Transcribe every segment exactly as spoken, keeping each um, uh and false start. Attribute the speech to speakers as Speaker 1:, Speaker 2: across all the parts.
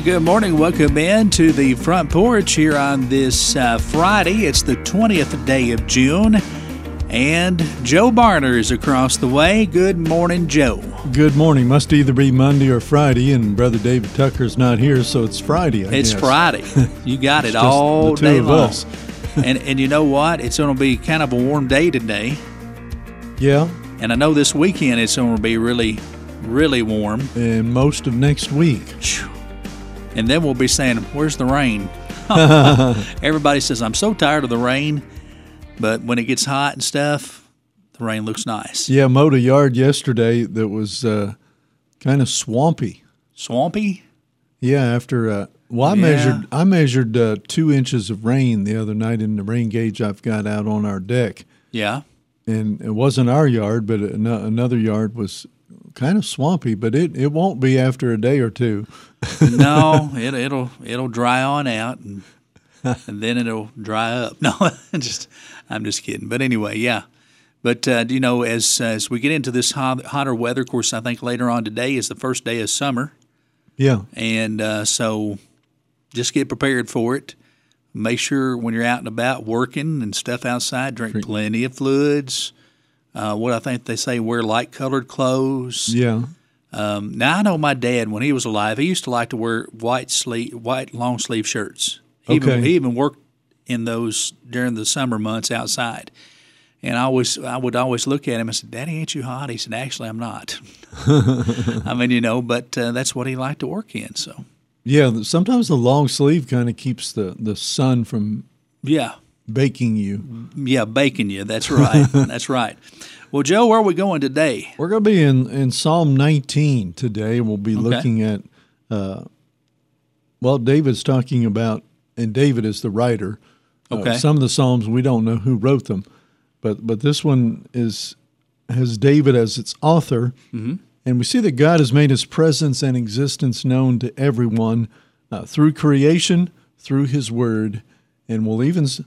Speaker 1: morning, good morning. Welcome in to the front porch here on this uh, Friday. It's the twentieth day of June, and Joe Barner is across the way. Good morning, Joe.
Speaker 2: Good morning. Must either be Monday or Friday, and Brother David Tucker's not here, so it's Friday, I
Speaker 1: It's
Speaker 2: guess.
Speaker 1: Friday. You got it
Speaker 2: It's just
Speaker 1: all
Speaker 2: the two
Speaker 1: day
Speaker 2: of
Speaker 1: long.
Speaker 2: us.
Speaker 1: and, and you know what? It's going to be kind of a warm day today.
Speaker 2: Yeah,
Speaker 1: And I know this weekend it's going to be really, really warm.
Speaker 2: and most of next week.
Speaker 1: Phew. And then we'll be saying, where's the rain? Everybody says, I'm so tired of the rain. But when it gets hot and stuff, the rain looks nice.
Speaker 2: Yeah, mowed a yard yesterday that was uh, kind of swampy.
Speaker 1: Swampy?
Speaker 2: Yeah, after uh, well, I
Speaker 1: Yeah.
Speaker 2: measured I measured uh, two inches of rain the other night in the rain gauge I've got out on our deck,
Speaker 1: Yeah.
Speaker 2: and it wasn't our yard, but an- another yard was kind of swampy. But it, it won't be after a day or two.
Speaker 1: No, it, it'll it'll dry on out, and, and then it'll dry up. No, just I'm just kidding. But anyway, yeah. But uh, you know, as as we get into this hot, hotter weather, of course, I think later on today is the first day of summer,
Speaker 2: Yeah,
Speaker 1: and uh, so just get prepared for it. Make sure when you're out and about working and stuff outside, drink plenty of fluids. Uh, what I think they say, wear light colored clothes.
Speaker 2: yeah.
Speaker 1: Um, now I know my dad, when he was alive, he used to like to wear white sleeve, white long sleeve shirts. He even,
Speaker 2: Okay.
Speaker 1: he even worked in those during the summer months outside. And I always, I would always look at him and said, "Daddy, ain't you hot?" He said, "Actually, I'm not." I mean, you know, but uh, that's what he liked to work in. So
Speaker 2: Yeah, sometimes the long sleeve kind of keeps the, the sun from
Speaker 1: yeah,
Speaker 2: baking you.
Speaker 1: yeah, baking you. That's right. That's right. Well, Joe, where are we going today?
Speaker 2: We're going to be in, in Psalm nineteen today. We'll be
Speaker 1: Okay.
Speaker 2: looking at, uh, well, David's talking about, and David is the writer. Uh,
Speaker 1: Okay.
Speaker 2: some of the Psalms, we don't know who wrote them, but but this one is has David as its author. Mm-hmm. And we see that God has made his presence and existence known to everyone uh, through creation, through his word, and we'll even, s-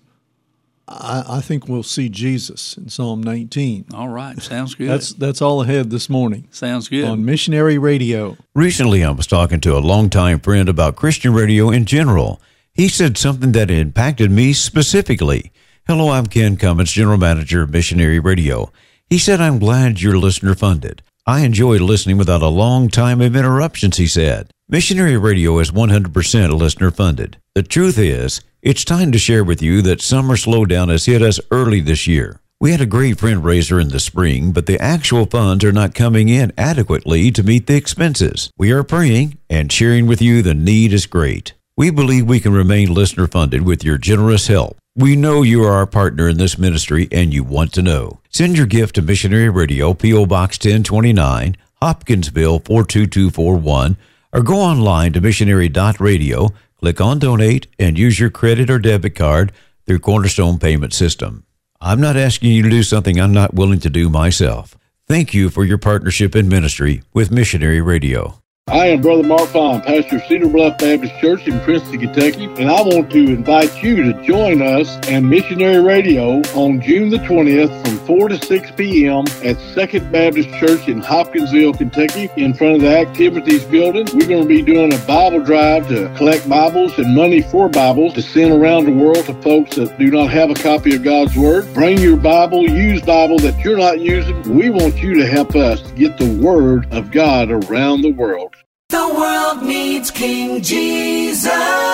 Speaker 2: I, I think we'll see Jesus in Psalm nineteen.
Speaker 1: All right, sounds good.
Speaker 2: That's that's all ahead this morning
Speaker 1: sounds good.
Speaker 2: on Missionary Radio.
Speaker 3: Recently, I was talking to a longtime friend about Christian radio in general. He said something that impacted me specifically. Hello, I'm Ken Cummins, General Manager of Missionary Radio. He said, I'm glad you're listener funded. I enjoy listening without a long time of interruptions, he said. Missionary Radio is one hundred percent listener funded. The truth is, it's time to share with you that summer slowdown has hit us early this year. We had a great fundraiser in the spring, but the actual funds are not coming in adequately to meet the expenses. We are praying and sharing with you the need is great. We believe we can remain listener funded with your generous help. We know you are our partner in this ministry and you want to know. Send your gift to Missionary Radio, P O. Box ten twenty-nine, Hopkinsville four two two four one, or go online to missionary dot radio, click on Donate, and use your credit or debit card through Cornerstone Payment System. I'm not asking you to do something I'm not willing to do myself. Thank you for your partnership in ministry with Missionary Radio.
Speaker 4: I am Brother Mark Fine, pastor of Cedar Bluff Baptist Church in Princeton, Kentucky, and I want to invite you to join us and Missionary Radio on June the twentieth from four to six p.m. at Second Baptist Church in Hopkinsville, Kentucky, in front of the Activities Building. We're going to be doing a Bible drive to collect Bibles and money for Bibles to send around the world to folks that do not have a copy of God's Word. Bring your Bible, use Bible that you're not using. We want you to help us to get the Word of God around the world.
Speaker 5: The world needs King Jesus.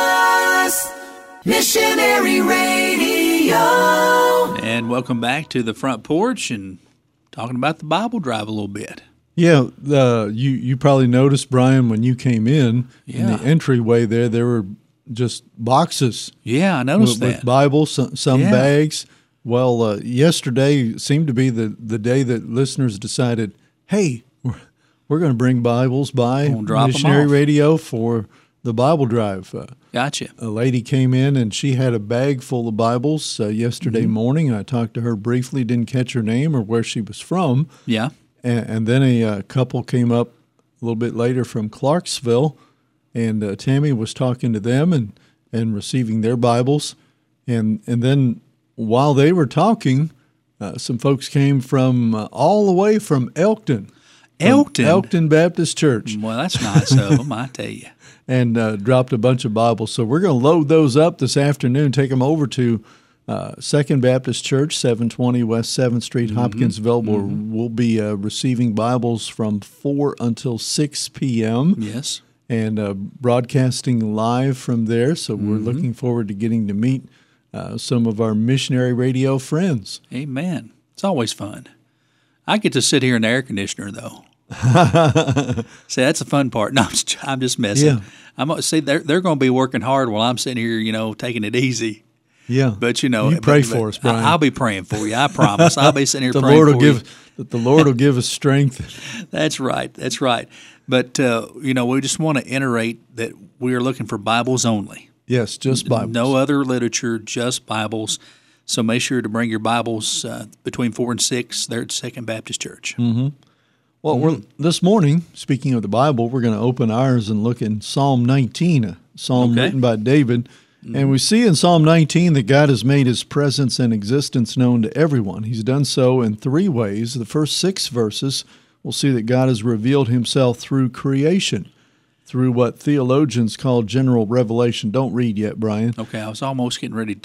Speaker 5: Missionary Radio.
Speaker 1: And welcome back to the front porch and talking about the Bible drive a little bit.
Speaker 2: Yeah, uh, you you probably noticed, Brian, when you came in, in
Speaker 1: Yeah.
Speaker 2: the entryway there, there were just boxes
Speaker 1: Yeah, I
Speaker 2: with,
Speaker 1: noticed
Speaker 2: with
Speaker 1: that.
Speaker 2: Bibles, some, some
Speaker 1: Yeah.
Speaker 2: bags. Well, uh, yesterday seemed to be the, the day that listeners decided, hey, we're, we're going to bring Bibles by
Speaker 1: Gonna drop 'em
Speaker 2: Missionary
Speaker 1: off.
Speaker 2: Radio for the Bible drive. Uh,
Speaker 1: Gotcha.
Speaker 2: a lady came in and she had a bag full of Bibles uh, yesterday
Speaker 1: Mm-hmm.
Speaker 2: morning. I talked to her briefly, didn't catch her name or where she was from.
Speaker 1: Yeah.
Speaker 2: And, and then a uh, couple came up a little bit later from Clarksville, and uh, Tammy was talking to them and, and receiving their Bibles. And and then while they were talking, uh, some folks came from uh, all the way from Elkton.
Speaker 1: Elkton.
Speaker 2: Elkton Baptist Church.
Speaker 1: Well, that's nice of them, I tell you.
Speaker 2: And uh, dropped a bunch of Bibles. So we're going to load those up this afternoon, take them over to uh, Second Baptist Church, seven twenty West seventh Street, mm-hmm. Hopkinsville. Where mm-hmm. we'll be uh, receiving Bibles from four until six p.m.
Speaker 1: Yes.
Speaker 2: And uh, broadcasting live from there. So mm-hmm. we're looking forward to getting to meet uh, some of our missionary radio friends.
Speaker 1: Amen. It's always fun. I get to sit here in the air conditioner, though. See, that's the fun part. No, I'm just, I'm just messing.
Speaker 2: Yeah.
Speaker 1: I'm see they're they're going to be working hard while I'm sitting here, you know, taking it easy.
Speaker 2: Yeah,
Speaker 1: but you know,
Speaker 2: you pray
Speaker 1: but,
Speaker 2: for
Speaker 1: but
Speaker 2: us, Brian.
Speaker 1: I'll be praying for you. I promise. I'll be sitting here
Speaker 2: the
Speaker 1: praying
Speaker 2: Lord
Speaker 1: for
Speaker 2: will
Speaker 1: you.
Speaker 2: Give, that the Lord will give us strength.
Speaker 1: That's right. That's right. But uh, you know, we just want to iterate that we are looking for Bibles only.
Speaker 2: Yes, just Bibles.
Speaker 1: No other literature, just Bibles. So make sure to bring your Bibles uh, between four and six there at Second Baptist Church.
Speaker 2: Mm-hmm. Well, mm-hmm. we're, this morning, speaking of the Bible, we're going to open ours and look in Psalm nineteen, a psalm okay. written by David. Mm-hmm. And we see in Psalm nineteen that God has made his presence and existence known to everyone. He's done so in three ways. The first six verses, we'll see that God has revealed himself through creation, through what theologians call general revelation. Don't read yet, Brian.
Speaker 1: Okay, I was almost getting ready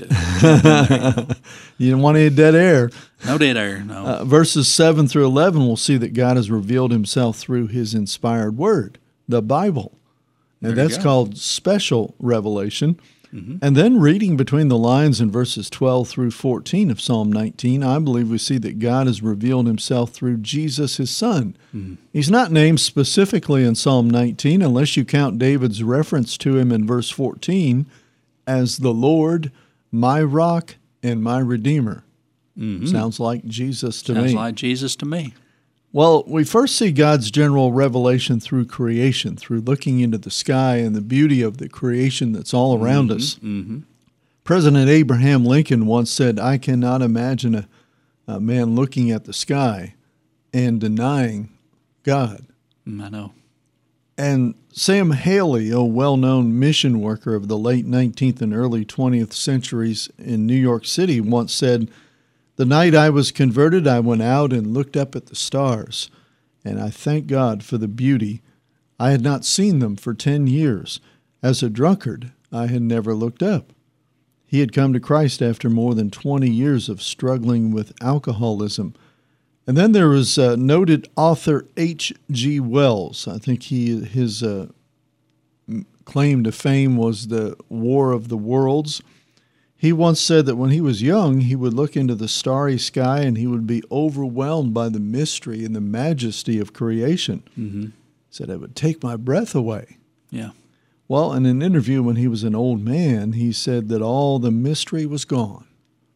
Speaker 1: to.
Speaker 2: You didn't want any dead air.
Speaker 1: No dead air, no.
Speaker 2: Uh, verses seven through eleven, we'll see that God has revealed himself through his inspired word, the Bible. And
Speaker 1: there
Speaker 2: that's called special revelation.
Speaker 1: Mm-hmm.
Speaker 2: And then reading between the lines in verses twelve through fourteen of Psalm nineteen, I believe we see that God has revealed himself through Jesus, his son.
Speaker 1: Mm-hmm.
Speaker 2: He's not named specifically in Psalm nineteen unless you count David's reference to him in verse fourteen as the Lord, my rock and my redeemer.
Speaker 1: Mm-hmm.
Speaker 2: Sounds like Jesus to
Speaker 1: Sounds
Speaker 2: me.
Speaker 1: Sounds like Jesus to me.
Speaker 2: Well, we first see God's general revelation through creation, through looking into the sky and the beauty of the creation that's all around
Speaker 1: mm-hmm,
Speaker 2: us.
Speaker 1: Mm-hmm.
Speaker 2: President Abraham Lincoln once said, I cannot imagine a, a man looking at the sky and denying God.
Speaker 1: I know.
Speaker 2: And Sam Haley, a well-known mission worker of the late nineteenth and early twentieth centuries in New York City, once said, the night I was converted, I went out and looked up at the stars, and I thank God for the beauty. I had not seen them for ten years. As a drunkard, I had never looked up. He had come to Christ after more than twenty years of struggling with alcoholism. And then there was uh, noted author H G Wells. I think he his uh, claim to fame was the War of the Worlds. He once said that when he was young, he would look into the starry sky and he would be overwhelmed by the mystery and the majesty of creation.
Speaker 1: Mm-hmm.
Speaker 2: He said, it would take my breath away.
Speaker 1: Yeah.
Speaker 2: Well, in an interview when he was an old man, he said that all the mystery was gone.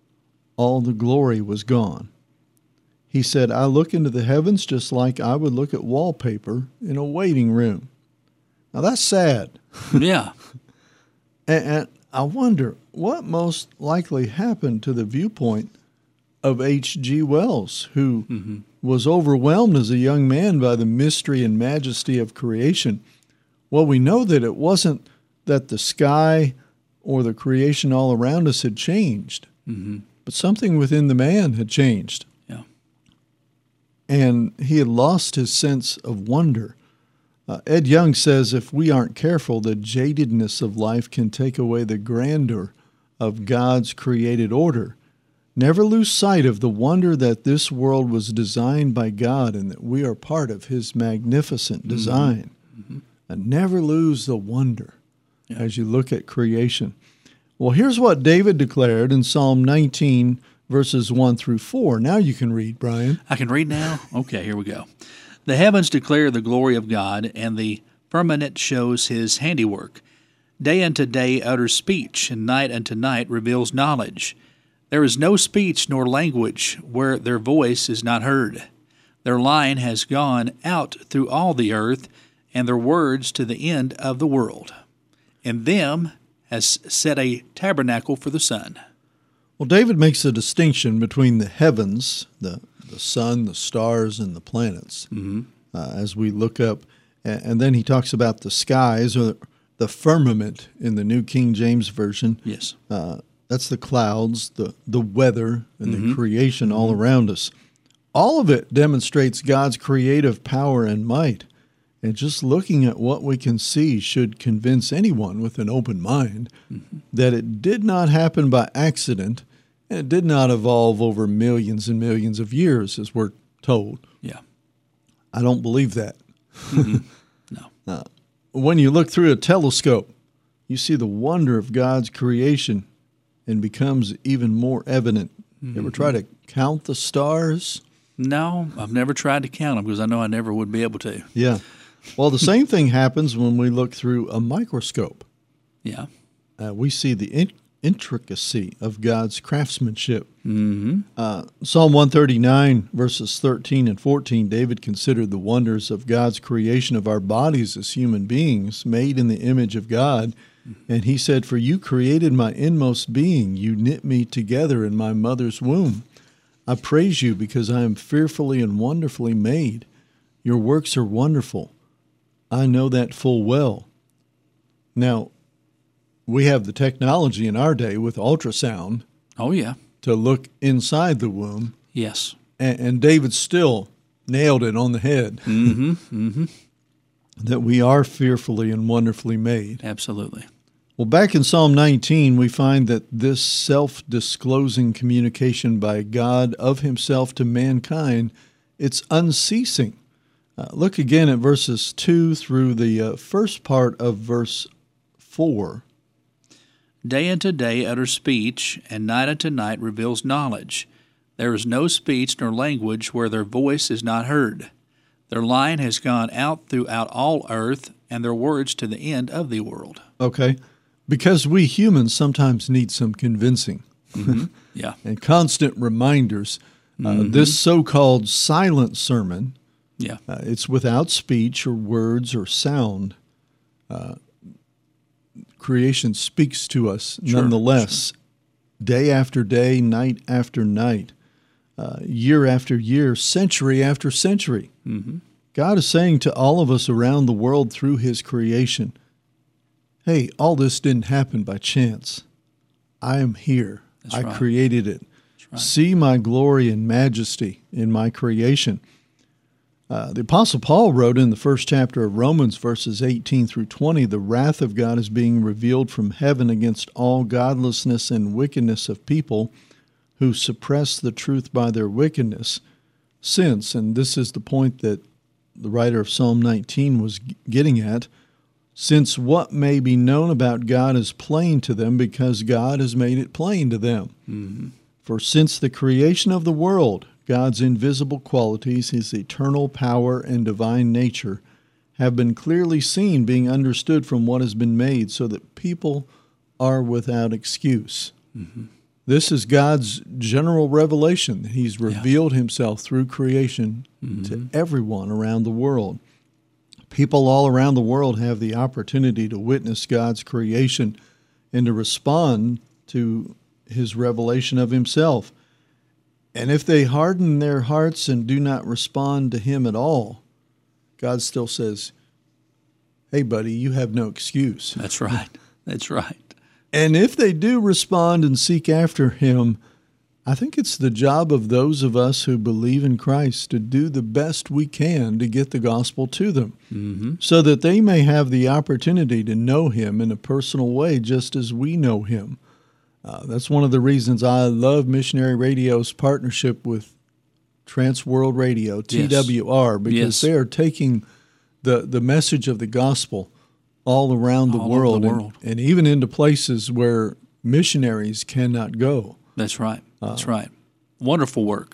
Speaker 2: All the glory was gone. He said, I look into the heavens just like I would look at wallpaper in a waiting room. Now, that's sad.
Speaker 1: Yeah.
Speaker 2: and, and I wonder what most likely happened to the viewpoint of H G Wells, who mm-hmm. was overwhelmed as a young man by the mystery and majesty of creation. Well, we know that it wasn't that the sky or the creation all around us had changed,
Speaker 1: mm-hmm.
Speaker 2: but something within the man had changed.
Speaker 1: Yeah.
Speaker 2: And he had lost his sense of wonder. Uh, Ed Young says if we aren't careful, the jadedness of life can take away the grandeur of God's created order. Never lose sight of the wonder that this world was designed by God and that we are part of his magnificent design.
Speaker 1: Mm-hmm.
Speaker 2: And never lose the wonder
Speaker 1: yeah.
Speaker 2: as you look at creation. Well, here's what David declared in Psalm nineteen, verses one through four. Now you can read, Brian.
Speaker 1: I can read now? Okay, here we go. The heavens declare the glory of God, and the firmament shows his handiwork. Day unto day utters speech, and night unto night reveals knowledge. There is no speech nor language where their voice is not heard. Their line has gone out through all the earth, and their words to the end of the world. In them has set a tabernacle for the sun.
Speaker 2: Well, David makes a distinction between the heavens, the the sun, the stars, and the planets,
Speaker 1: mm-hmm.
Speaker 2: uh, as we look up. And, and then he talks about the skies, or the, the firmament in the New King James Version.
Speaker 1: Yes.
Speaker 2: Uh, that's the clouds, the, the weather, and
Speaker 1: mm-hmm.
Speaker 2: the creation
Speaker 1: mm-hmm.
Speaker 2: all around us. all of it demonstrates God's creative power and might. And just looking at what we can see should convince anyone with an open mind mm-hmm. that it did not happen by accident, and it did not evolve over millions and millions of years, as we're told.
Speaker 1: Yeah.
Speaker 2: I don't believe that.
Speaker 1: Mm-hmm. No.
Speaker 2: Uh, when you look through a telescope, you see the wonder of God's creation and becomes even more evident. Mm-hmm. You ever try to count the stars?
Speaker 1: No, I've never tried to count them because I know I never would be able to.
Speaker 2: Yeah. Well, the same thing happens when we look through a microscope.
Speaker 1: Yeah.
Speaker 2: Uh, we see the in- intricacy of God's craftsmanship.
Speaker 1: Mm-hmm.
Speaker 2: Uh, Psalm one thirty-nine, verses thirteen and fourteen, David considered the wonders of God's creation of our bodies as human beings, made in the image of God. Mm-hmm. And he said, "For you created my inmost being. You knit me together in my mother's womb. I praise you because I am fearfully and wonderfully made. Your works are wonderful. I know that full well." Now, we have the technology in our day with ultrasound.
Speaker 1: Oh, yeah.
Speaker 2: To look inside the womb.
Speaker 1: Yes.
Speaker 2: And, and David still nailed it on the head.
Speaker 1: Mm-hmm. Mm-hmm.
Speaker 2: That we are fearfully and wonderfully made.
Speaker 1: Absolutely.
Speaker 2: Well, back in Psalm nineteen, we find that this self-disclosing communication by God of himself to mankind, it's unceasing. Uh, look again at verses two through the uh, first part of verse four.
Speaker 1: Day unto day utters speech, and night unto night reveals knowledge. There is no speech nor language where their voice is not heard. Their line has gone out throughout all earth, and their words to the end of the world.
Speaker 2: Okay, because we humans sometimes need some convincing.
Speaker 1: Mm-hmm. Yeah.
Speaker 2: And constant reminders. Uh, mm-hmm. This so-called silent sermon,
Speaker 1: yeah,
Speaker 2: uh, it's without speech or words or sound. Uh, creation speaks to us sure, nonetheless, sure. Day after day, night after night, uh, year after year, century after century.
Speaker 1: Mm-hmm.
Speaker 2: God is saying to all of us around the world through his creation, hey, all this didn't happen by chance. I am here.
Speaker 1: That's
Speaker 2: I
Speaker 1: right.
Speaker 2: created it.
Speaker 1: Right.
Speaker 2: See my glory and majesty in my creation. Uh, the Apostle Paul wrote in the first chapter of Romans, verses eighteen through twenty, the wrath of God is being revealed from heaven against all godlessness and wickedness of people who suppress the truth by their wickedness. Since, and this is the point that the writer of Psalm nineteen was getting at, since what may be known about God is plain to them because God has made it plain to them.
Speaker 1: Mm-hmm.
Speaker 2: For since the creation of the world, God's invisible qualities, his eternal power and divine nature, have been clearly seen, being understood from what has been made, so that people are without excuse.
Speaker 1: Mm-hmm.
Speaker 2: This is God's general revelation. He's revealed
Speaker 1: yeah.
Speaker 2: himself through creation
Speaker 1: mm-hmm.
Speaker 2: to everyone around the world. People all around the world have the opportunity to witness God's creation and to respond to his revelation of himself. And if they harden their hearts and do not respond to him at all, God still says, hey, buddy, you have no excuse.
Speaker 1: That's right. That's right.
Speaker 2: And if they do respond and seek after him, I think it's the job of those of us who believe in Christ to do the best we can to get the gospel to them,
Speaker 1: mm-hmm.
Speaker 2: so that they may have the opportunity to know him in a personal way just as we know him. Uh, that's one of the reasons I love Missionary Radio's partnership with Trans World Radio, T W R, yes. because
Speaker 1: yes.
Speaker 2: they are taking the, the message of the gospel all around the
Speaker 1: all
Speaker 2: world,
Speaker 1: the world.
Speaker 2: And, and even into places where missionaries cannot go.
Speaker 1: That's right. That's uh, right. Wonderful work.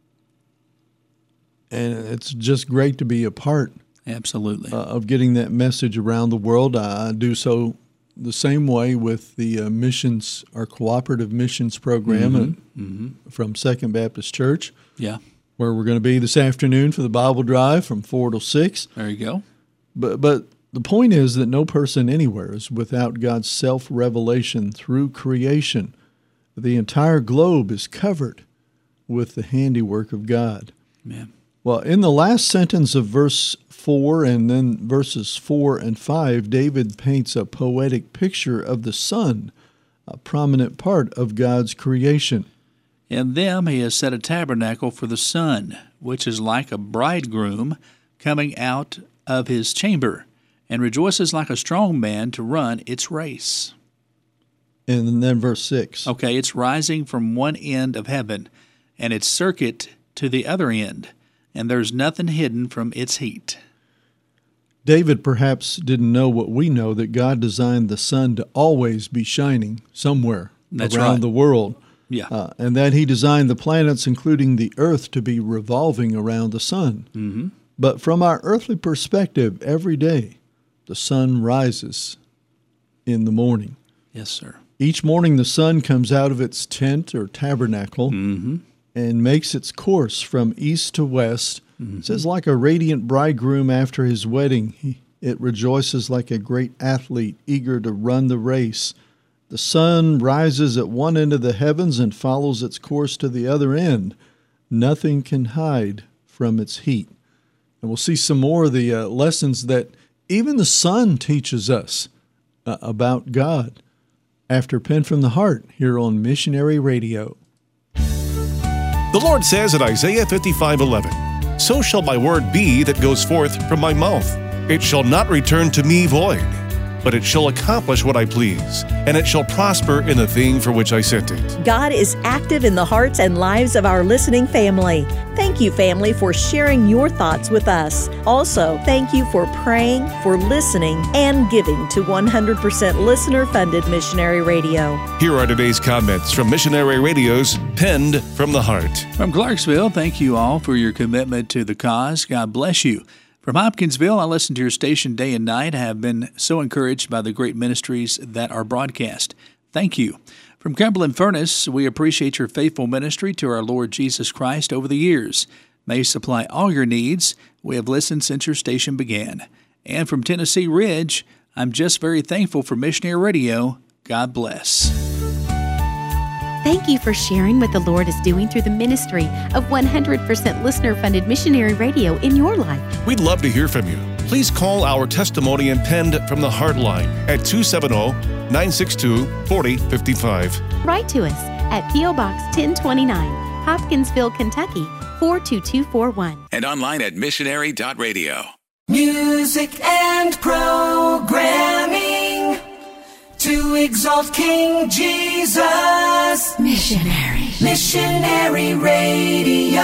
Speaker 2: And it's just great to be a part
Speaker 1: Absolutely.
Speaker 2: Uh, of getting that message around the world. I do so the same way with the uh, missions, our cooperative missions program
Speaker 1: mm-hmm.
Speaker 2: and,
Speaker 1: mm-hmm.
Speaker 2: from Second Baptist Church.
Speaker 1: Yeah.
Speaker 2: Where we're going to be this afternoon for the Bible Drive from four to six.
Speaker 1: There you go.
Speaker 2: But but the point is that no person anywhere is without God's self-revelation through creation. The entire globe is covered with the handiwork of God.
Speaker 1: Amen.
Speaker 2: Well, in the last sentence of verse four and then verses four and five, David paints a poetic picture of the sun, a prominent part of God's creation.
Speaker 1: In them he has set a tabernacle for the sun, which is like a bridegroom coming out of his chamber, and rejoices like a strong man to run its race.
Speaker 2: And then verse six.
Speaker 1: Okay, it's rising from one end of heaven, and its circuit to the other end, and there's nothing hidden from its heat.
Speaker 2: David perhaps didn't know what we know, that God designed the sun to always be shining somewhere
Speaker 1: That's
Speaker 2: around
Speaker 1: right.
Speaker 2: the world.
Speaker 1: Yeah.
Speaker 2: Uh, and that he designed the planets, including the earth, to be revolving around the sun.
Speaker 1: Mm-hmm.
Speaker 2: But from our earthly perspective, every day the sun rises in the morning.
Speaker 1: Yes, sir.
Speaker 2: Each morning the sun comes out of its tent or tabernacle
Speaker 1: Mm-hmm.
Speaker 2: and makes its course from east to west.
Speaker 1: Mm-hmm.
Speaker 2: It says, like a radiant bridegroom after his wedding, he, it rejoices like a great athlete eager to run the race. The sun rises at one end of the heavens and follows its course to the other end. Nothing can hide from its heat. And we'll see some more of the uh, lessons that even the sun teaches us uh, about God after Pen from the Heart here on Missionary Radio.
Speaker 6: The Lord says in Isaiah fifty-five eleven, "So shall my word be that goes forth from my mouth. It shall not return to me void, but it shall accomplish what I please, and it shall prosper in the thing for which I sent it."
Speaker 7: God is active in the hearts and lives of our listening family. Thank you, family, for sharing your thoughts with us. Also, thank you for praying, for listening, and giving to one hundred percent listener-funded Missionary Radio.
Speaker 6: Here are today's comments from Missionary Radio's Penned from the Heart.
Speaker 1: From Clarksville, thank you all for your commitment to the cause. God bless you. From Hopkinsville, I listen to your station day and night. I have been so encouraged by the great ministries that are broadcast. Thank you. From Cumberland Furnace, we appreciate your faithful ministry to our Lord Jesus Christ over the years. May He supply all your needs. We have listened since your station began. And from Tennessee Ridge, I'm just very thankful for Missionary Radio. God bless.
Speaker 8: Thank you for sharing what the Lord is doing through the ministry of one hundred percent listener-funded Missionary Radio in your life.
Speaker 6: We'd love to hear from you. Please call our testimony and Penned from the Heart line at two seven zero, nine six two, four zero five five.
Speaker 8: Write to us at P O Box ten twenty-nine, Hopkinsville, Kentucky four two two four one.
Speaker 9: And online at missionary dot radio.
Speaker 5: Music and programming to exalt King Jesus.
Speaker 8: Missionary.
Speaker 5: Missionary Radio.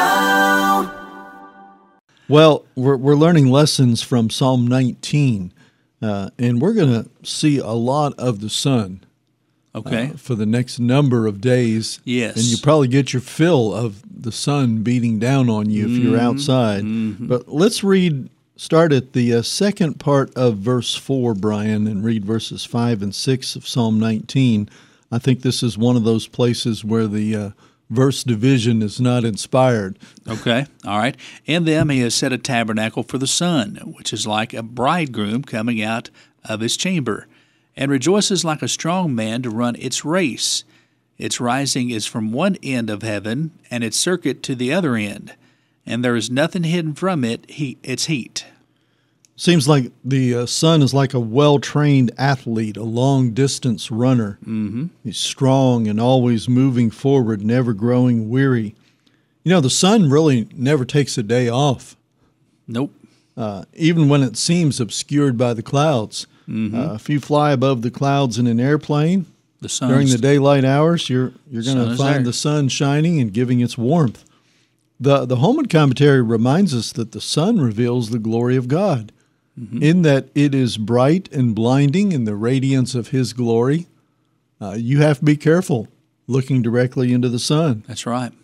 Speaker 2: Well, we're, we're learning lessons from Psalm nineteen, uh, and we're going to see a lot of the sun
Speaker 1: Okay.
Speaker 2: uh, for the next number of days.
Speaker 1: Yes.
Speaker 2: And you probably get your fill of the sun beating down on you if you're outside. But let's read, start at the uh, second part of verse four, Brian, and read verses five and six of Psalm nineteen. I think this is one of those places where the uh, verse division is not inspired.
Speaker 1: Okay, all right. In them he has set a tabernacle for the sun, which is like a bridegroom coming out of his chamber, and rejoices like a strong man to run its race. Its rising is from one end of heaven, and its circuit to the other end, and there is nothing hidden from it, he, its heat.
Speaker 2: Seems like the uh, sun is like a well-trained athlete, a long-distance runner. Mm-hmm. He's strong and always moving forward, never growing weary. You know, the sun really never takes a day off,
Speaker 1: Nope.
Speaker 2: uh, even when it seems obscured by the clouds. Mm-hmm. Uh, if you fly above the clouds in an airplane
Speaker 1: The sun
Speaker 2: during the daylight hours, you're you're going
Speaker 1: Sun
Speaker 2: to
Speaker 1: is
Speaker 2: find
Speaker 1: there.
Speaker 2: the sun shining and giving its warmth. The the Holman commentary reminds us that the sun reveals the glory of God, mm-hmm. in that it is bright and blinding in the radiance of His glory. Uh, you have to be careful looking directly into the sun.
Speaker 1: That's right.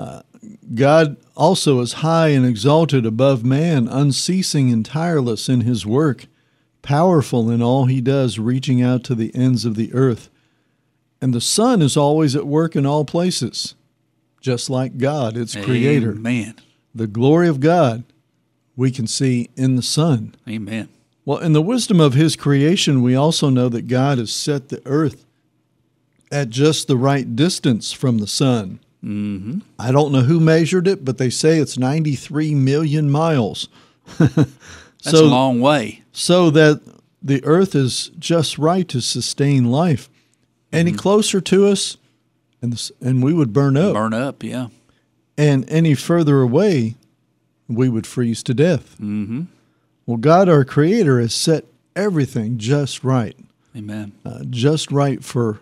Speaker 2: God also is high and exalted above man, unceasing and tireless in His work, powerful in all He does, reaching out to the ends of the earth. And the sun is always at work in all places, just like God, its creator.
Speaker 1: Amen.
Speaker 2: The glory of God we can see in the sun.
Speaker 1: Amen.
Speaker 2: Well, in the wisdom of His creation, we also know that God has set the earth at just the right distance from the sun.
Speaker 1: Mm-hmm.
Speaker 2: I don't know who measured it, but they say it's ninety-three million miles.
Speaker 1: That's
Speaker 2: so,
Speaker 1: a long way.
Speaker 2: So that the earth is just right to sustain life. Any
Speaker 1: Mm-hmm.
Speaker 2: closer to us, and the, and we would burn up.
Speaker 1: Burn up, yeah.
Speaker 2: And any further away, we would freeze to death.
Speaker 1: Mm-hmm.
Speaker 2: Well, God, our Creator, has set everything just right.
Speaker 1: Amen.
Speaker 2: Uh, just right for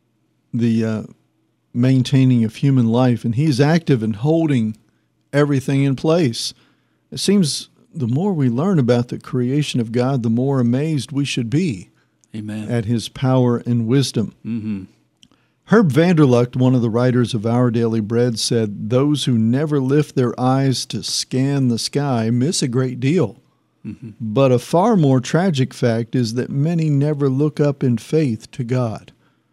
Speaker 2: the uh, maintaining of human life, and He's active in holding everything in place. It seems the more we learn about the creation of God, the more amazed we should be
Speaker 1: Amen.
Speaker 2: At His power and wisdom.
Speaker 1: Mm-hmm.
Speaker 2: Herb Vanderlucht, one of the writers of Our Daily Bread, said, "Those who never lift their eyes to scan the sky miss a great deal. Mm-hmm. But a far more tragic fact is that many never look up in faith to God.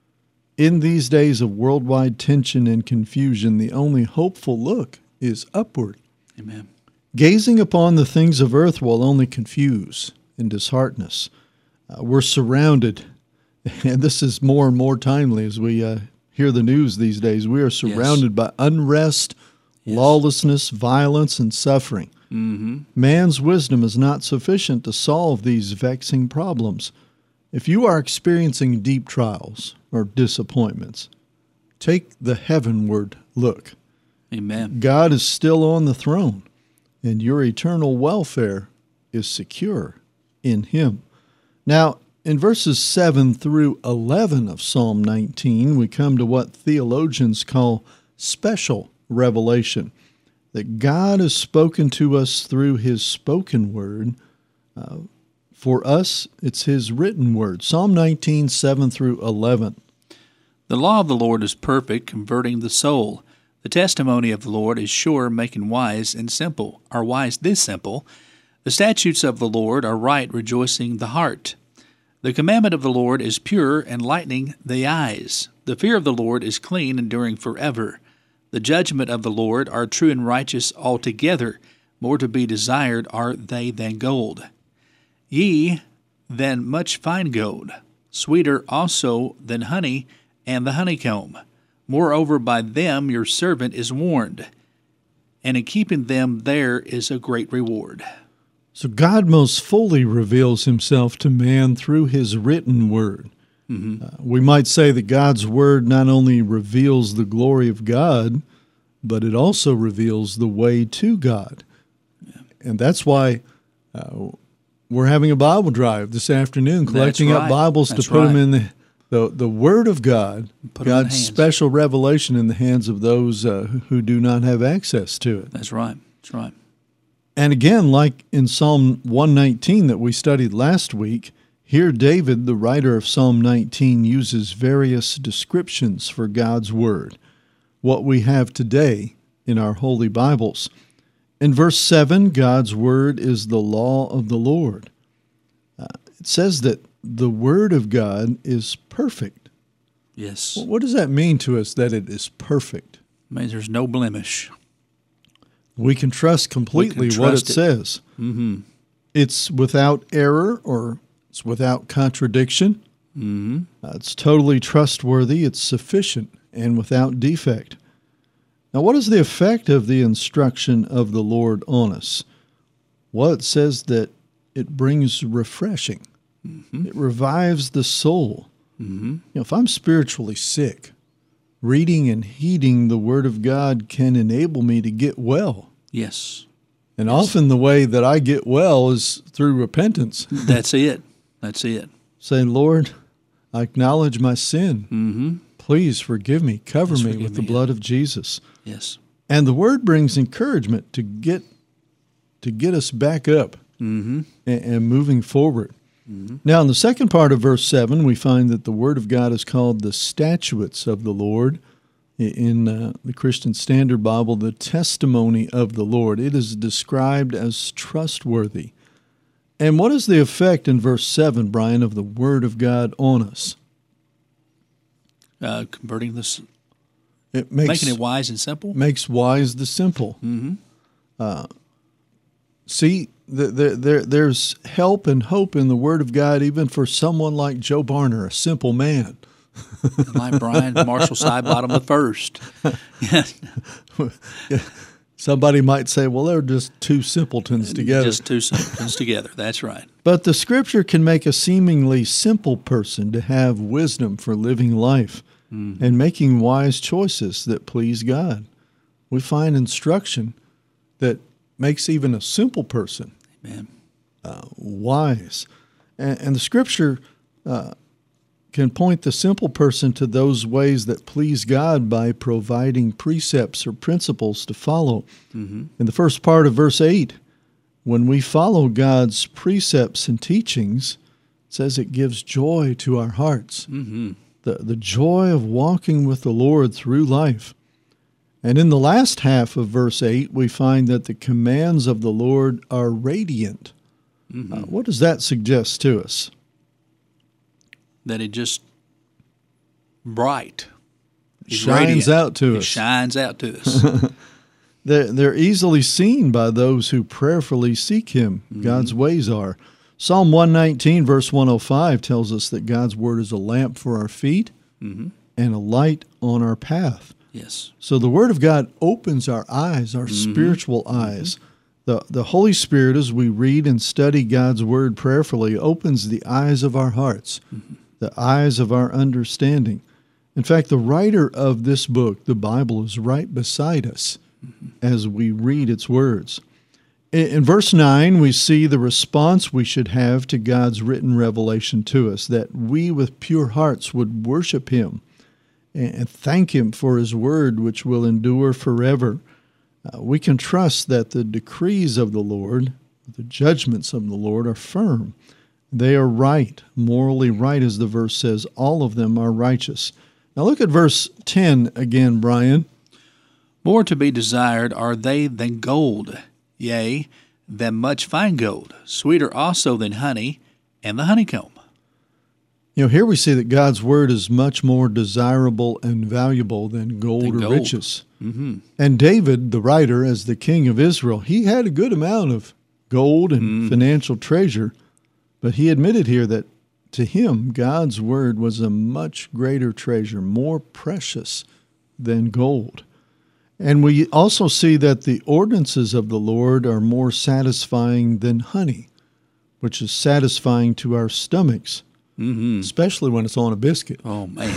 Speaker 2: In these days of worldwide tension and confusion, the only hopeful look is upward.
Speaker 1: Amen.
Speaker 2: Gazing upon the things of earth will only confuse and dishearten us. Uh, we're surrounded, and this is more and more timely as we uh, hear the news these days. We are surrounded yes. by unrest, yes. lawlessness, violence, and suffering.
Speaker 1: Mm-hmm.
Speaker 2: Man's wisdom is not sufficient to solve these vexing problems. If you are experiencing deep trials or disappointments, take the heavenward look.
Speaker 1: Amen.
Speaker 2: God is still on the throne, and your eternal welfare is secure in Him. Now, in verses seven through eleven of Psalm nineteen, we come to what theologians call special revelation, that God has spoken to us through His spoken word. Uh, for us, it's His written word. Psalm nineteen, seven through eleven.
Speaker 1: The law of the Lord is perfect, converting the soul. The testimony of the Lord is sure, making wise and simple, or wise this simple. The statutes of the Lord are right, rejoicing the heart. The commandment of the Lord is pure, enlightening the eyes. The fear of the Lord is clean, enduring forever. The judgment of the Lord are true and righteous altogether. More to be desired are they than gold, yea, than much fine gold, sweeter also than honey and the honeycomb. Moreover, by them your servant is warned, and in keeping them there is a great reward.
Speaker 2: So God most fully reveals Himself to man through His written word.
Speaker 1: Mm-hmm.
Speaker 2: Uh, we might say that God's word not only reveals the glory of God, but it also reveals the way to God. Yeah. And that's why uh, we're having a Bible drive this afternoon, collecting
Speaker 1: right.
Speaker 2: up Bibles
Speaker 1: that's
Speaker 2: to put
Speaker 1: right.
Speaker 2: them in the, the, the Word of God,
Speaker 1: put
Speaker 2: God's special revelation in the hands of those uh, who do not have access to it.
Speaker 1: That's right. That's right.
Speaker 2: And again, like in Psalm one nineteen that we studied last week, here David, the writer of Psalm nineteen, uses various descriptions for God's Word, what we have today in our Holy Bibles. In verse seven, God's Word is the law of the Lord. Uh, it says that the Word of God is perfect.
Speaker 1: Yes.
Speaker 2: Well, what does that mean to us, that it is perfect?
Speaker 1: It means there's no blemish.
Speaker 2: We can trust completely
Speaker 1: can
Speaker 2: what
Speaker 1: trust
Speaker 2: it,
Speaker 1: it.
Speaker 2: says.
Speaker 1: Mm-hmm.
Speaker 2: It's without error, or it's without contradiction.
Speaker 1: Mm-hmm.
Speaker 2: Uh, it's totally trustworthy. It's sufficient and without defect. Now, what is the effect of the instruction of the Lord on us? Well, it says that it brings refreshing.
Speaker 1: Mm-hmm.
Speaker 2: It revives the soul.
Speaker 1: Mm-hmm.
Speaker 2: You know, if I'm spiritually sick, reading and heeding the Word of God can enable me to get well.
Speaker 1: Yes.
Speaker 2: And
Speaker 1: yes.
Speaker 2: often the way that I get well is through repentance.
Speaker 1: That's it. That's it.
Speaker 2: Saying, Lord, I acknowledge my sin.
Speaker 1: Mm-hmm.
Speaker 2: Please forgive me. Cover
Speaker 1: Please
Speaker 2: me
Speaker 1: forgive
Speaker 2: with the
Speaker 1: me.
Speaker 2: blood of Jesus.
Speaker 1: Yes.
Speaker 2: And the Word brings encouragement to get to get us back up
Speaker 1: mm-hmm.
Speaker 2: and, and moving forward.
Speaker 1: Mm-hmm.
Speaker 2: Now, in the second part of verse seven, we find that the Word of God is called the statutes of the Lord. In uh, the Christian Standard Bible, the testimony of the Lord. It is described as trustworthy. And what is the effect in verse seven, Brian, of the Word of God on us?
Speaker 1: Uh, converting this,
Speaker 2: it makes,
Speaker 1: making it wise and simple?
Speaker 2: Makes wise the simple.
Speaker 1: Mm-hmm.
Speaker 2: Uh, see, the, the, there, there's help and hope in the Word of God even for someone like Joe Barner, a simple man.
Speaker 1: Like Brian Marshall Sidebottom the first.
Speaker 2: Somebody might say, well, they're just two simpletons together.
Speaker 1: Just two simpletons together. That's right.
Speaker 2: But the Scripture can make a seemingly simple person to have wisdom for living life. mm-hmm. and making wise choices that please God. We find instruction that makes even a simple person
Speaker 1: Amen.
Speaker 2: Uh, wise. And, and the Scripture uh, can point the simple person to those ways that please God by providing precepts or principles to follow. Mm-hmm. In the first part of verse eight, when we follow God's precepts and teachings, it says it gives joy to our hearts.
Speaker 1: Mm-hmm.
Speaker 2: The, the joy of walking with the Lord through life. And in the last half of verse eight, we find that the commands of the Lord are radiant. Mm-hmm. Uh, what does that suggest to us?
Speaker 1: That it just bright. It's
Speaker 2: shines
Speaker 1: radiant.
Speaker 2: out to
Speaker 1: it
Speaker 2: us.
Speaker 1: shines out to us.
Speaker 2: they're, they're easily seen by those who prayerfully seek Him. Mm-hmm. God's ways are. Psalm one nineteen, verse one oh five tells us that God's Word is a lamp for our feet mm-hmm. and a light on our path.
Speaker 1: Yes.
Speaker 2: So the Word of God opens our eyes, our mm-hmm. spiritual eyes. Mm-hmm. The, the Holy Spirit, as we read and study God's Word prayerfully, opens the eyes of our hearts, mm-hmm. the eyes of our understanding. In fact, the writer of this book, the Bible, is right beside us mm-hmm. as we read its words. In, in verse nine, we see the response we should have to God's written revelation to us, that we with pure hearts would worship Him and thank Him for His Word, which will endure forever. Uh, we can trust that the decrees of the Lord, the judgments of the Lord, are firm. They are right, morally right, as the verse says. All of them are righteous. Now look at verse ten again, Brian.
Speaker 1: More to be desired are they than gold, yea, than much fine gold, sweeter also than honey and the honeycomb.
Speaker 2: You know, here we see that God's Word is much more desirable and valuable than gold
Speaker 1: than
Speaker 2: or
Speaker 1: gold.
Speaker 2: riches.
Speaker 1: Mm-hmm.
Speaker 2: And David, the writer, as the king of Israel, he had a good amount of gold and mm. financial treasure, but he admitted here that to him, God's Word was a much greater treasure, more precious than gold. And we also see that the ordinances of the Lord are more satisfying than honey, which is satisfying to our stomachs. Mm-hmm. Especially when it's on a biscuit.
Speaker 1: Oh, man.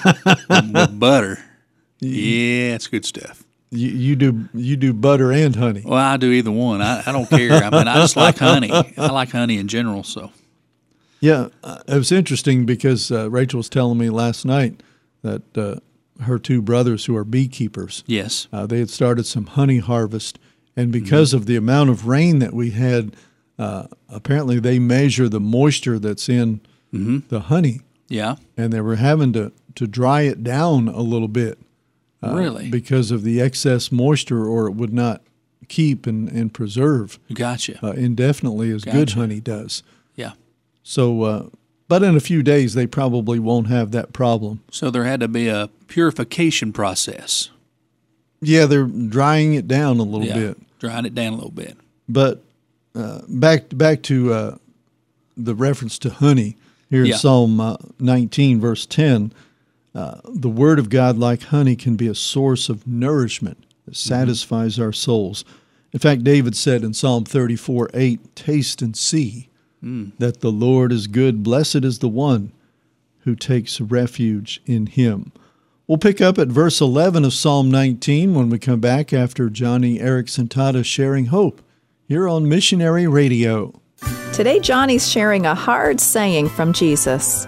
Speaker 1: With butter. Yeah, it's good stuff.
Speaker 2: You, you do you do butter and honey.
Speaker 1: Well, I do either one. I, I don't care. I mean, I just like honey. I like honey in general. So,
Speaker 2: yeah, uh, it was interesting because uh, Rachel was telling me last night that uh, her two brothers, who are beekeepers,
Speaker 1: yes,
Speaker 2: uh, they had started some honey harvest, and because mm-hmm. of the amount of rain that we had, uh, apparently they measure the moisture that's in mm-hmm. the honey.
Speaker 1: Yeah.
Speaker 2: And they were having to, to dry it down a little bit. Uh,
Speaker 1: really?
Speaker 2: Because of the excess moisture, or it would not keep and, and preserve
Speaker 1: gotcha.
Speaker 2: uh, indefinitely as
Speaker 1: gotcha.
Speaker 2: good honey does.
Speaker 1: Yeah.
Speaker 2: So, uh, but in a few days, they probably won't have that problem.
Speaker 1: So there had to be a purification process.
Speaker 2: Yeah, they're drying it down a little
Speaker 1: yeah,
Speaker 2: bit.
Speaker 1: Drying it down a little bit.
Speaker 2: But uh, back, back to uh, the reference to honey. Here in
Speaker 1: yeah.
Speaker 2: Psalm uh, nineteen, verse ten, uh, the Word of God, like honey, can be a source of nourishment that satisfies mm-hmm. our souls. In fact, David said in Psalm thirty-four, eight, taste and see mm. that the Lord is good. Blessed is the one who takes refuge in Him. We'll pick up at verse eleven of Psalm nineteen when we come back after Johnny Erickson Tata sharing hope here on Missionary Radio.
Speaker 10: Today, Johnny's sharing a hard saying from Jesus.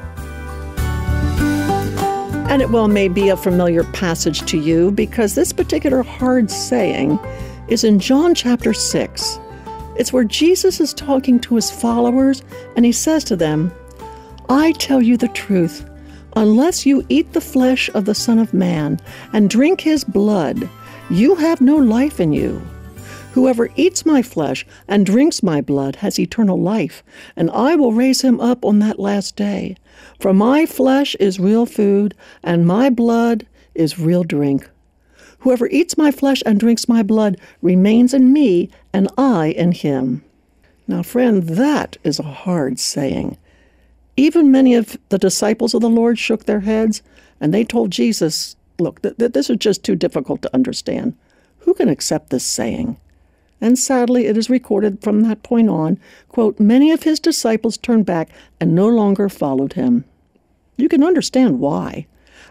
Speaker 11: And it well may be a familiar passage to you, because this particular hard saying is in John chapter six. It's where Jesus is talking to His followers, and He says to them, I tell you the truth, unless you eat the flesh of the Son of Man and drink His blood, you have no life in you. Whoever eats my flesh and drinks my blood has eternal life, and I will raise him up on that last day. For my flesh is real food, and my blood is real drink. Whoever eats my flesh and drinks my blood remains in me, and I in him. Now, friend, that is a hard saying. Even many of the disciples of the Lord shook their heads, and they told Jesus, look, th- th- this is just too difficult to understand. Who can accept this saying? And sadly, it is recorded from that point on, quote, many of His disciples turned back and no longer followed Him. You can understand why.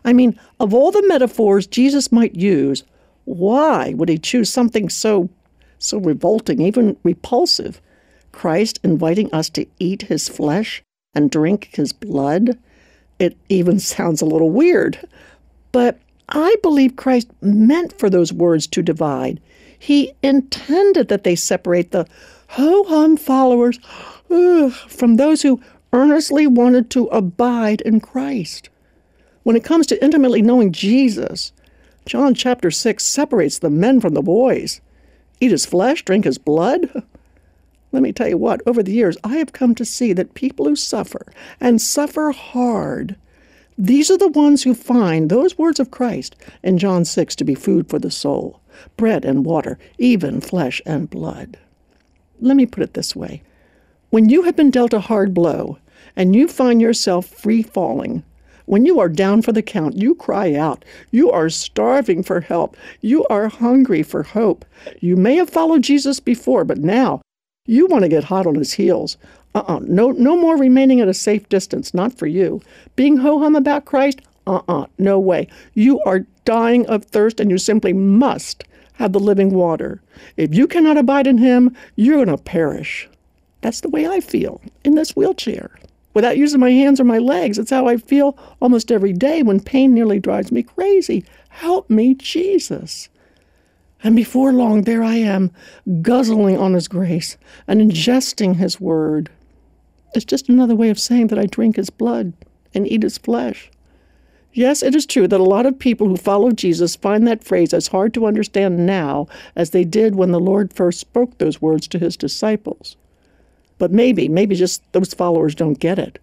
Speaker 11: I mean, of all the metaphors Jesus might use, why would he choose something so, so revolting, even repulsive? Christ inviting us to eat his flesh and drink his blood? It even sounds a little weird. But I believe Christ meant for those words to divide. He intended that they separate the ho-hum followers ugh, from those who earnestly wanted to abide in Christ. When it comes to intimately knowing Jesus, John chapter six separates the men from the boys. Eat his flesh, drink his blood. Let me tell you what, over the years, I have come to see that people who suffer, and suffer hard, these are the ones who find those words of Christ in John six to be food for the soul, bread and water, even flesh and blood. Let me put it this way. When you have been dealt a hard blow, and you find yourself free falling, when you are down for the count, you cry out. You are starving for help. You are hungry for hope. You may have followed Jesus before, but now you want to get hot on his heels. Uh-uh. No, no more remaining at a safe distance. Not for you. Being ho-hum about Christ? Uh-uh. No way. You are dying of thirst, and you simply must have the living water. If you cannot abide in him, you're going to perish. That's the way I feel in this wheelchair. Without using my hands or my legs, it's how I feel almost every day when pain nearly drives me crazy. Help me, Jesus. And before long, there I am, guzzling on his grace and ingesting his word. It's just another way of saying that I drink his blood and eat his flesh. Yes, it is true that a lot of people who follow Jesus find that phrase as hard to understand now as they did when the Lord first spoke those words to his disciples. But maybe, maybe just those followers don't get it.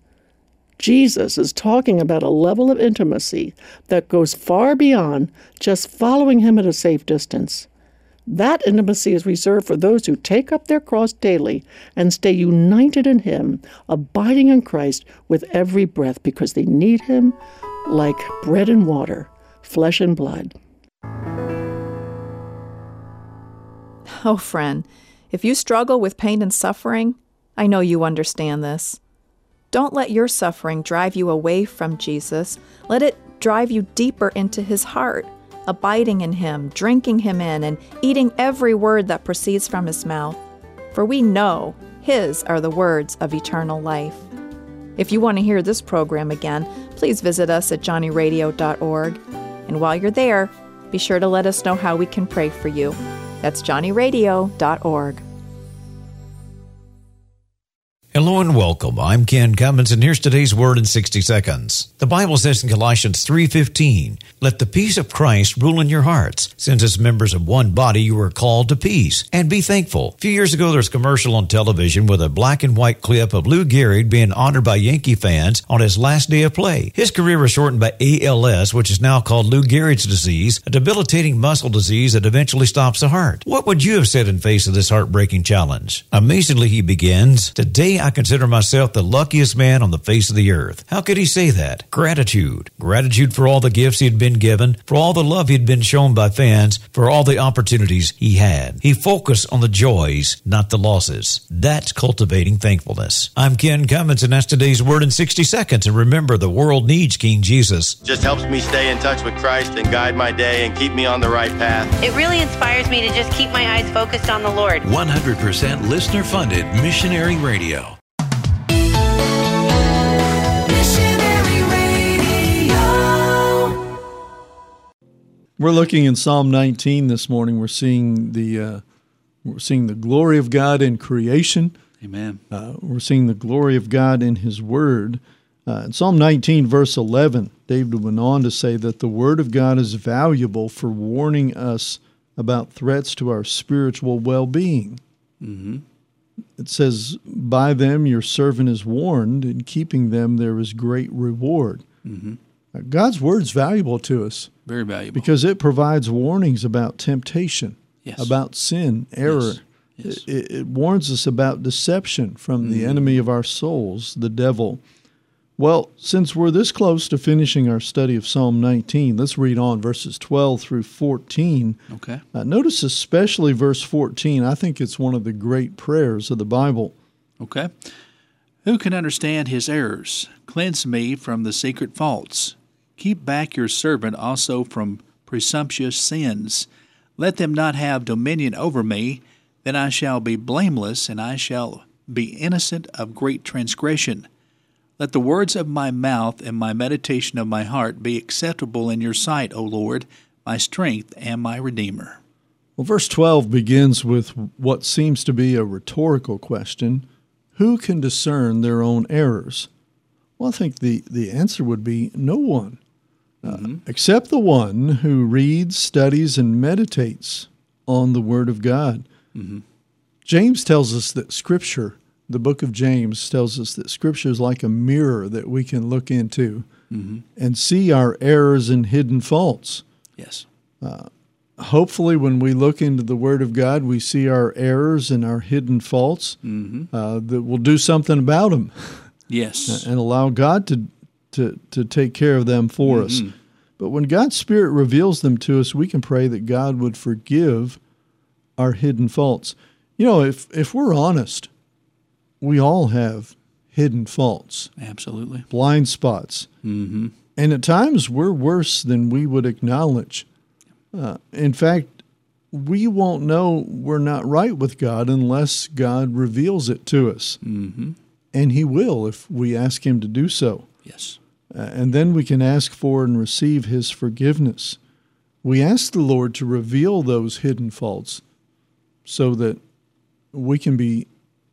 Speaker 11: Jesus is talking about a level of intimacy that goes far beyond just following him at a safe distance. That intimacy is reserved for those who take up their cross daily and stay united in him, abiding in Christ with every breath because they need him like bread and water, flesh and blood.
Speaker 10: Oh, friend, if you struggle with pain and suffering, I know you understand this. Don't let your suffering drive you away from Jesus. Let it drive you deeper into his heart, abiding in him, drinking him in, and eating every word that proceeds from his mouth. For we know his are the words of eternal life. If you want to hear this program again, please visit us at johnny radio dot org. And while you're there, be sure to let us know how we can pray for you. That's johnny radio dot org.
Speaker 3: Hello and welcome. I'm Ken Cummins, and here's today's Word in sixty seconds. The Bible says in Colossians three fifteen, "Let the peace of Christ rule in your hearts, since as members of one body you are called to peace, and be thankful." A few years ago, there was a commercial on television with a black and white clip of Lou Gehrig being honored by Yankee fans on his last day of play. His career was shortened by A L S, which is now called Lou Gehrig's disease, a debilitating muscle disease that eventually stops the heart. What would you have said in face of this heartbreaking challenge? Amazingly, he begins, "Today I consider myself the luckiest man on the face of the earth." How could he say that? Gratitude. Gratitude for all the gifts he had been given, for all the love he had been shown by fans, for all the opportunities he had. He focused on the joys, not the losses. That's cultivating thankfulness. I'm Ken Cummins, and that's today's Word in sixty seconds. And remember, the world needs King Jesus.
Speaker 12: Just helps me stay in touch with Christ and guide my day and keep me on the right path.
Speaker 13: It really inspires me to just keep my eyes focused on the Lord.
Speaker 9: one hundred percent listener-funded Missionary Radio.
Speaker 2: We're looking in Psalm nineteen this morning. We're seeing the uh, we're seeing the glory of God in creation.
Speaker 1: Amen.
Speaker 2: Uh, we're seeing the glory of God in His Word. Uh, in Psalm nineteen, verse eleven, David went on to say that the Word of God is valuable for warning us about threats to our spiritual well-being.
Speaker 1: Mm-hmm.
Speaker 2: It says, "By them your servant is warned, in keeping them there is great reward."
Speaker 1: Mm-hmm.
Speaker 2: God's Word is valuable to us.
Speaker 1: Very valuable.
Speaker 2: Because it provides warnings about temptation,
Speaker 1: yes.
Speaker 2: about sin, error.
Speaker 1: Yes. Yes.
Speaker 2: It, it warns us about deception from the mm. enemy of our souls, the devil. Well, since we're this close to finishing our study of Psalm nineteen, let's read on verses twelve through fourteen.
Speaker 1: Okay.
Speaker 2: Uh, notice especially verse fourteen. I think it's one of the great prayers of the Bible.
Speaker 1: Okay. "Who can understand his errors? Cleanse me from the secret faults. Keep back your servant also from presumptuous sins. Let them not have dominion over me, then I shall be blameless, and I shall be innocent of great transgression. Let the words of my mouth and my meditation of my heart be acceptable in your sight, O Lord, my strength and my Redeemer.
Speaker 2: Well, verse twelve begins with what seems to be a rhetorical question. Who can discern their own errors? Well, I think the, the answer would be no one, mm-hmm. uh, except the one who reads, studies, and meditates on the Word of God. Mm-hmm. James tells us that Scripture, the book of James tells us that Scripture is like a mirror that we can look into mm-hmm. and see our errors and hidden faults.
Speaker 1: Yes.
Speaker 2: Uh, hopefully when we look into the Word of God, we see our errors and our hidden faults, mm-hmm. uh, that we'll do something about them.
Speaker 1: Yes.
Speaker 2: And allow God to, to, to take care of them for mm-hmm. us. But when God's Spirit reveals them to us, we can pray that God would forgive our hidden faults. You know, if, if we're honest, we all have hidden faults.
Speaker 1: Absolutely.
Speaker 2: Blind spots.
Speaker 1: Mm-hmm.
Speaker 2: And at times we're worse than we would acknowledge. Uh, in fact, we won't know we're not right with God unless God reveals it to us.
Speaker 1: Mm-hmm.
Speaker 2: And He will if we ask Him to do so.
Speaker 1: Yes.
Speaker 2: Uh, and then we can ask for and receive His forgiveness. We ask the Lord to reveal those hidden faults so that we can be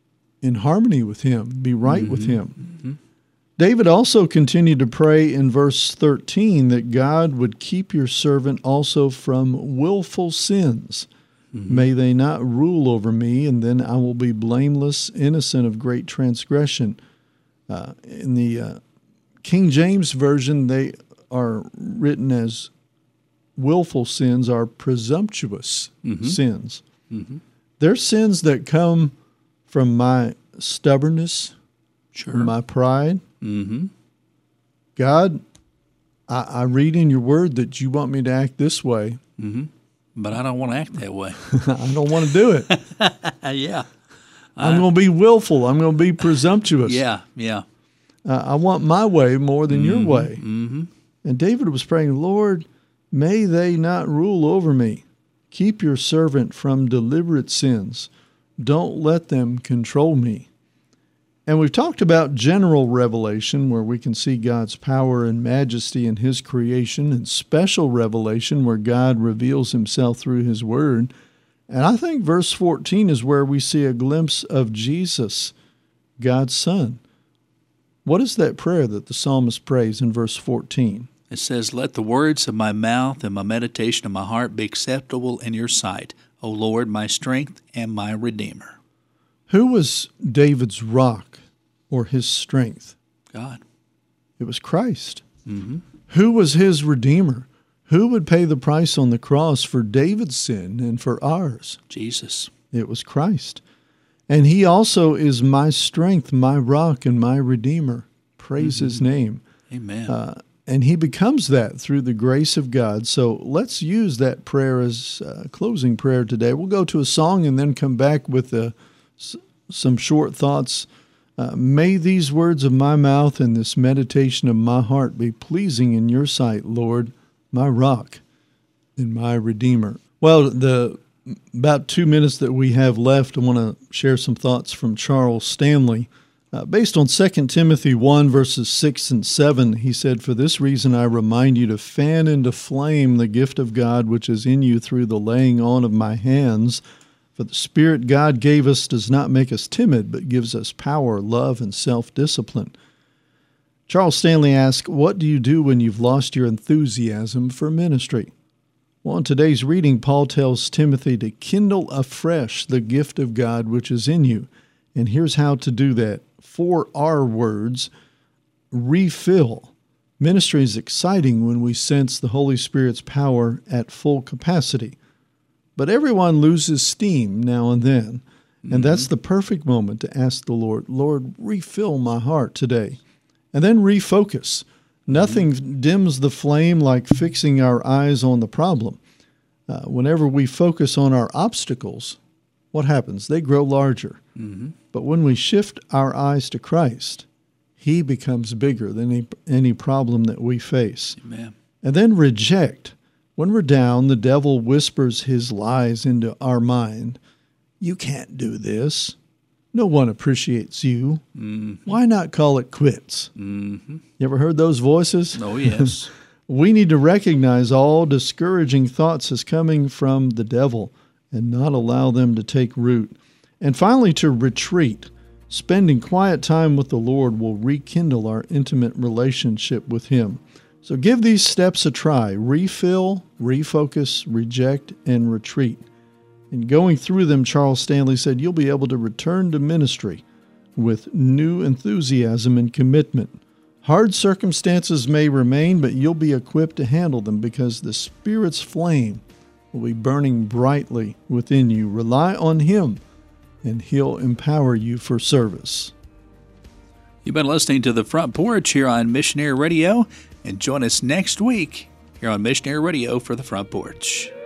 Speaker 2: in harmony with Him, be right mm-hmm. with Him.
Speaker 1: Mm-hmm.
Speaker 2: David also continued to pray in verse thirteen that God would keep your servant also from willful sins. Mm-hmm. May they not rule over me, and then I will be blameless, innocent of great transgression. Uh, in the uh, King James Version, they are written as willful sins are presumptuous mm-hmm. sins.
Speaker 1: Mm-hmm.
Speaker 2: They're sins that come from my stubbornness,
Speaker 1: sure.
Speaker 2: my pride.
Speaker 1: Mm-hmm.
Speaker 2: God, I, I read in your word that you want me to act this way.
Speaker 1: Mm-hmm. But I don't want to act that way.
Speaker 2: I don't want to do it.
Speaker 1: yeah.
Speaker 2: I'm going to be willful. I'm going to be presumptuous.
Speaker 1: Yeah, yeah.
Speaker 2: Uh, I want my way more than
Speaker 1: mm-hmm.
Speaker 2: your way.
Speaker 1: Mm-hmm.
Speaker 2: And David was praying, Lord, may they not rule over me. Keep your servant from deliberate sins. Don't let them control me. And we've talked about general revelation, where we can see God's power and majesty in His creation, and special revelation, where God reveals Himself through His Word. And I think verse fourteen is where we see a glimpse of Jesus, God's Son. What is that prayer that the psalmist prays in verse fourteen?
Speaker 1: It says, let the words of my mouth and my meditation of my heart be acceptable in your sight, O Lord, my strength and my Redeemer.
Speaker 2: Who was David's rock or his strength?
Speaker 1: God.
Speaker 2: It was Christ.
Speaker 1: Mm-hmm.
Speaker 2: Who was his Redeemer? Who would pay the price on the cross for David's sin and for ours?
Speaker 1: Jesus.
Speaker 2: It was Christ. And He also is my strength, my rock, and my Redeemer. Praise mm-hmm. His name.
Speaker 1: Amen.
Speaker 2: Uh, and He becomes that through the grace of God. So let's use that prayer as a closing prayer today. We'll go to a song and then come back with a some short thoughts. Uh, may these words of my mouth and this meditation of my heart be pleasing in your sight, Lord, my rock and my Redeemer. Well, the about two minutes that we have left, I want to share some thoughts from Charles Stanley. Uh, based on Second Timothy one, verses six and seven, he said, for this reason I remind you to fan into flame the gift of God which is in you through the laying on of my hands. For the Spirit God gave us does not make us timid, but gives us power, love, and self-discipline. Charles Stanley asked, what do you do when you've lost your enthusiasm for ministry? Well, in today's reading, Paul tells Timothy to kindle afresh the gift of God which is in you. And here's how to do that. Four R words: refill. Ministry is exciting when we sense the Holy Spirit's power at full capacity. But everyone loses steam now and then, and mm-hmm. that's the perfect moment to ask the Lord, Lord, refill my heart today. And then refocus. Nothing mm-hmm. dims the flame like fixing our eyes on the problem. Uh, whenever we focus on our obstacles, what happens? They grow larger.
Speaker 1: Mm-hmm.
Speaker 2: But when we shift our eyes to Christ, He becomes bigger than any, any problem that we face.
Speaker 1: Amen.
Speaker 2: And then reject. When we're down, the devil whispers his lies into our mind. You can't do this. No one appreciates you.
Speaker 1: Mm-hmm.
Speaker 2: Why not call it quits?
Speaker 1: Mm-hmm.
Speaker 2: You ever heard those voices?
Speaker 1: Oh, yes.
Speaker 2: We need to recognize all discouraging thoughts as coming from the devil and not allow them to take root. And finally, to retreat. Spending quiet time with the Lord will rekindle our intimate relationship with Him. So give these steps a try. Refill, refocus, reject, and retreat. In going through them, Charles Stanley said, you'll be able to return to ministry with new enthusiasm and commitment. Hard circumstances may remain, but you'll be equipped to handle them because the Spirit's flame will be burning brightly within you. Rely on Him, and He'll empower you for service.
Speaker 1: You've been listening to The Front Porch here on Missionary Radio, and join us next week here on Missionary Radio for The Front Porch.